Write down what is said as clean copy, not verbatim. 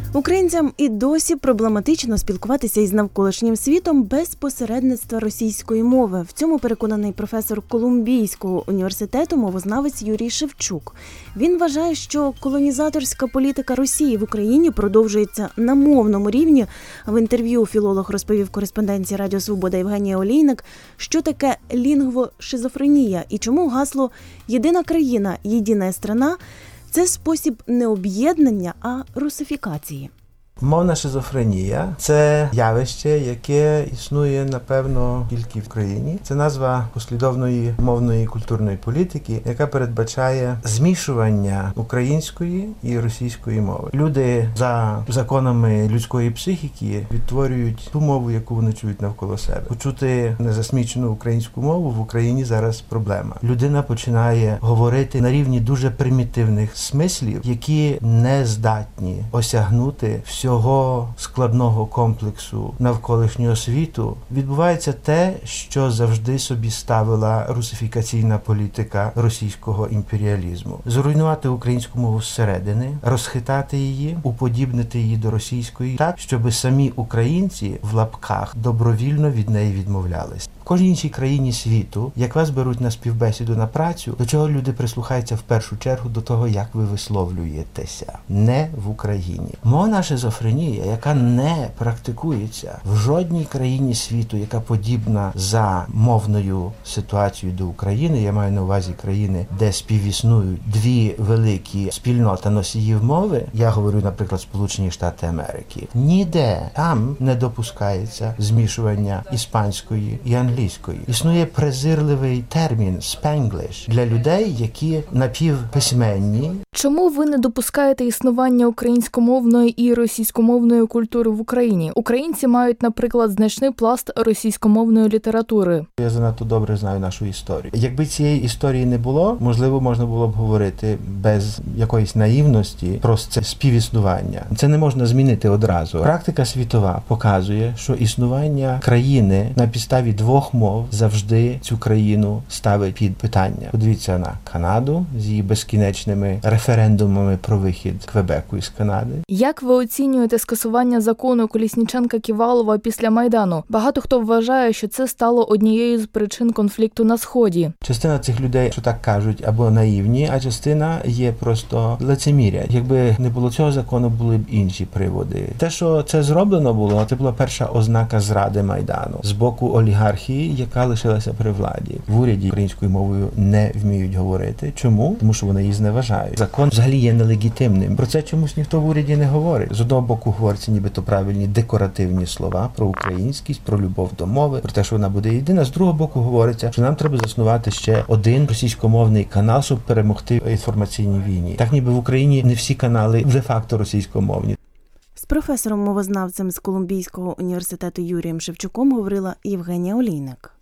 Українцям і досі проблематично спілкуватися із навколишнім світом без посередництва російської мови. В цьому переконаний професор Колумбійського університету, мовознавець Юрій Шевчук. Він вважає, що колонізаторська політика Росії в Україні продовжується на мовному рівні. В інтерв'ю філолог розповів кореспонденції Радіо Свобода Євгенія Олійник, що таке лінгвошизофренія і чому гасло «Єдина країна, єдина страна» – це спосіб не об'єднання, а русифікації. Мовна шизофренія – це явище, яке існує, напевно, тільки в країні. Це назва послідовної мовної і культурної політики, яка передбачає змішування української і російської мови. Люди за законами людської психіки відтворюють ту мову, яку вони чують навколо себе. Почути незасмічену українську мову в Україні зараз проблема. Людина починає говорити на рівні дуже примітивних смислів, які не здатні осягнути всього складного комплексу навколишнього світу. Відбувається те, що завжди собі ставила русифікаційна політика російського імперіалізму. Зруйнувати українську мову зсередини, розхитати її, уподібнити її до російської так, щоб самі українці в лапках добровільно від неї відмовлялись. В кожній іншій країні світу, як вас беруть на співбесіду на працю, до чого люди прислухаються в першу чергу до того, як ви висловлюєтеся. Не в Україні. Мовна шизофренія, яка не практикується в жодній країні світу, яка подібна за мовною ситуацією до України, я маю на увазі країни, де співіснують дві великі спільноти носіїв мови, я говорю, наприклад, Сполучені Штати Америки, ніде там не допускається змішування іспанської і англійської. Існує презирливий термін «спенглиш» для людей, які напівписьменні. Чому ви не допускаєте існування українськомовної і російськомовної культури в Україні? Українці мають, наприклад, значний пласт російськомовної літератури. Я занадто добре знаю нашу історію. Якби цієї історії не було, можливо, можна було б говорити без якоїсь наївності про це співіснування. Це не можна змінити одразу. Практика світова показує, що існування країни на підставі двох мов завжди цю країну ставить під питання. Подивіться на Канаду з її безкінечними референдумами про вихід Квебеку із Канади. Як ви оцінюєте скасування закону Колісніченка-Ківалова після Майдану? Багато хто вважає, що це стало однією з причин конфлікту на Сході. Частина цих людей, що так кажуть, або наївні, а частина є просто лицеміря. Якби не було цього закону, були б інші приводи. Те, що це зроблено було, це була перша ознака зради Майдану з боку олігархії, яка лишилася при владі. В уряді українською мовою не вміють говорити. Чому? Тому що вони її зневажають. Закон взагалі є нелегітимним. Про це чомусь ніхто в уряді не говорить. З одного боку говориться нібито правильні декоративні слова про українськість, про любов до мови, про те, що вона буде єдина. З другого боку говориться, що нам треба заснувати ще один російськомовний канал, щоб перемогти в інформаційній війні. Так ніби в Україні не всі канали де-факто російськомовні. З професором-мовознавцем з Колумбійського університету Юрієм Шевчуком говорила Євгенія Олійник.